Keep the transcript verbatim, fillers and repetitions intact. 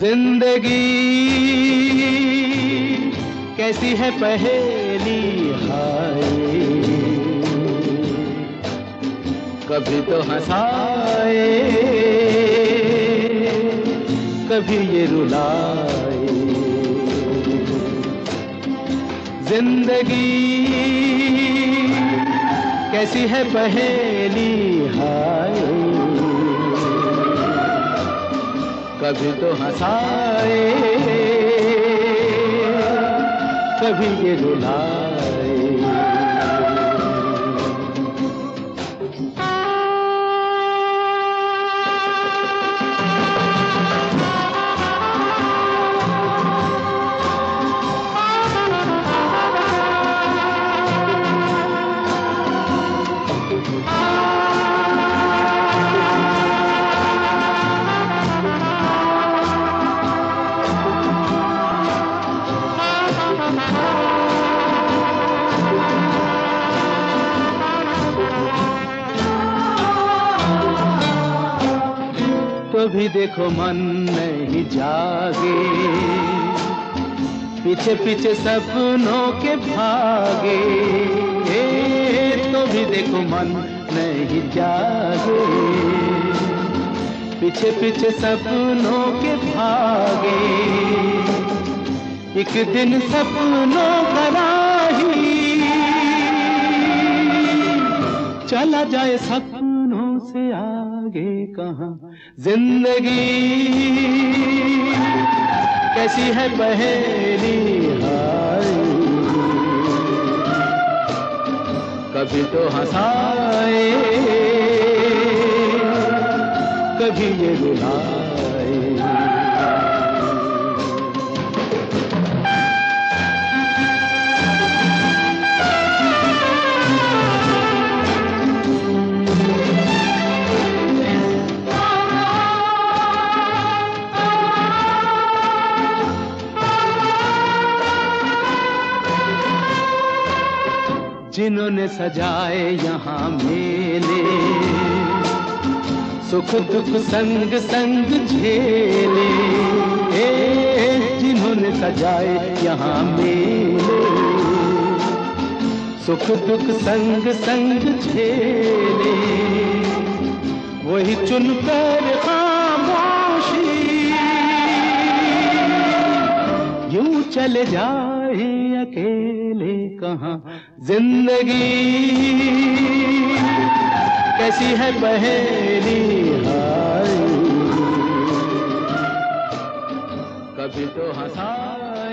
जिंदगी कैसी है पहेली हाय, कभी तो हंसाए कभी ये रुलाए। जिंदगी कैसी है पहेली हाय, कभी तो हंसाए कभी ये रुलाए। तो भी देखो मन नहीं जागे, पीछे पीछे सपनों के भागे। तो भी देखो मन नहीं जागे, पीछे पीछे सपनों के भागे। एक दिन सपनों का राही चला जाए सपनों से आगे कहाँ। जिंदगी कैसी है पहेली हाय, कभी तो हंसाए कभी ये रुलाए। जिन्होंने सजाए यहाँ मेले, सुख दुख संग संग झेले। जिन्होंने सजाए यहाँ मेले, सुख दुख संग संग झेले। वही चुनकर खामोशी यूं चले जाए अकेले कहाँ। जिंदगी कैसी है पहेली हाय, कभी तो हंसा